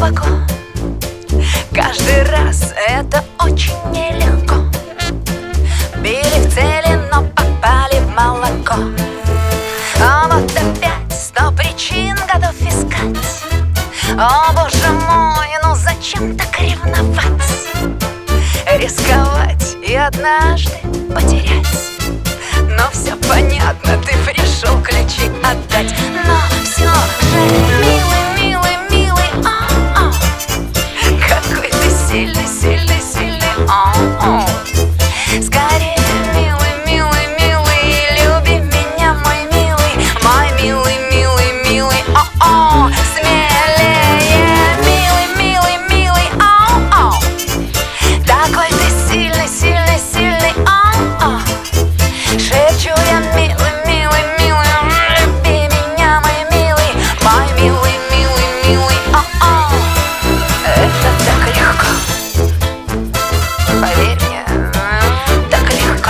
глубоко. Каждый раз это очень нелегко. Били в цели, но попали в молоко. А вот опять 100 причин готов искать. О, боже мой, ну зачем так ревновать? Рисковать и однажды потерять. Но все понятно, ты пришел ключи отдать. Но все же, милый, милый, милый, какой ты сильный, сильный, сильный, Скорее, милый, милый, милый, люби меня, мой милый, милый, милый, смелее, милый, милый, милый, такой ты сильный, сильный, сильный, шепчу я, милый, милый, милый, люби меня, мой милый, милый, милый, это так легко, поверь мне, так легко.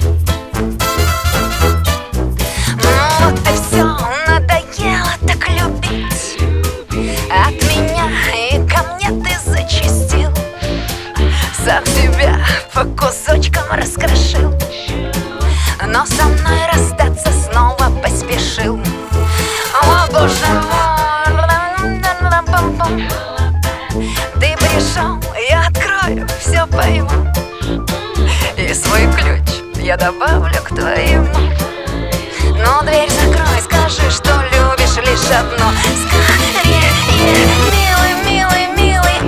Вот и все, надоело так любить. От меня и ко мне ты зачастил, сам себя по кусочкам раскрошил, но со мной расстаться снова поспешил. О, боже мой, ты пришел, я открою, все пойму, и свой ключ я добавлю к твоему. Но дверь закрой, скажи, что любишь лишь одно. Скорее, милый, милый, милый,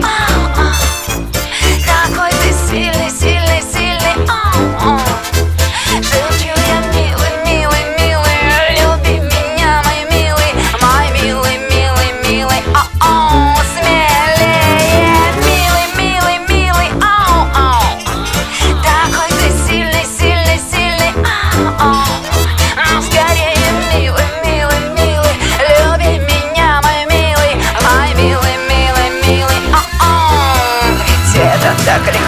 какой ты сильный, сильный, сильный, шепчу я, милый, милый, милый, люби меня, мой милый, милый, милый, смелее, милый, милый, милый, такой ты сильный, сильный, сильный, скорее, милый, милый, милый, люби меня, мой милый, милый, ведь это так легко.